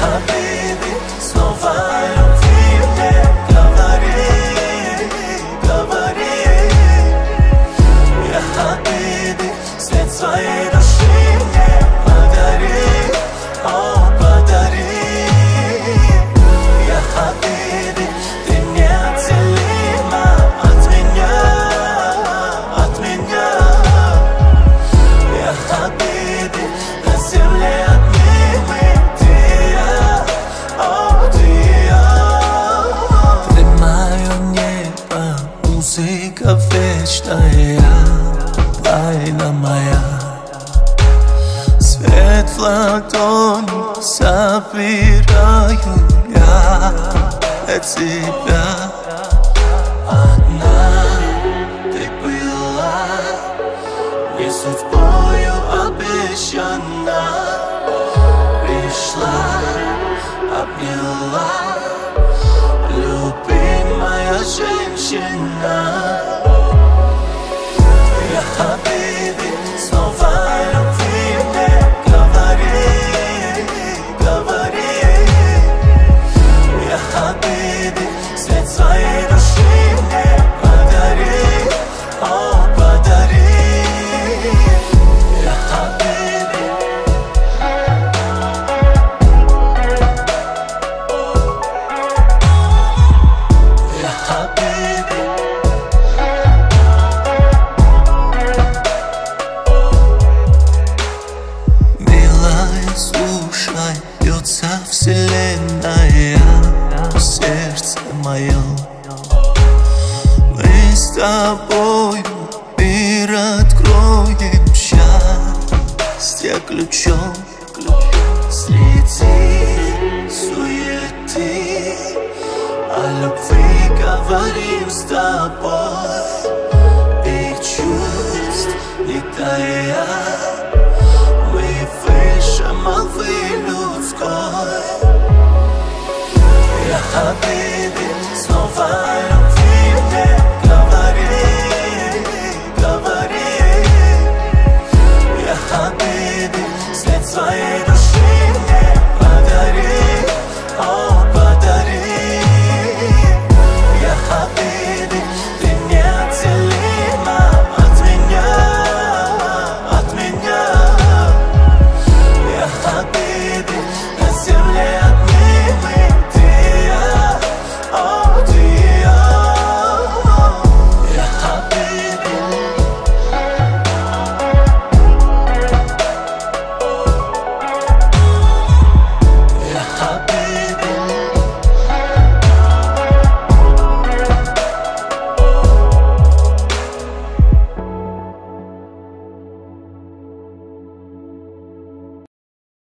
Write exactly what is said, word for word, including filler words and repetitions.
Хабиби, снова о любви мне говори, говори. Я Хабиби, свет своей души мне подари, о, подари. Я Хабиби, ты неотделима от меня, от меня. Я Хабиби, на земле одни ты и я, о, ты и я. Ты мое небо, музыка вечная, тайна моя. Свет в ладони собираю я для тебя. Одна ты была, не судьбою обещана. Пришла, обняла, любимая женщина. Я Хабиби, снова о любви мне говори, говори. Я Хабиби, свет своей души мне подари, о, подари. Я Хабиби. Я Хабиби. Милая, слушай, бьется вселенная в сердце моем. Мы с тобою мир откроем счастье ключом. Среди суеты о любви говорим с тобой. И чувств не тая, мы выше молвы людской. Я Хабиби, снова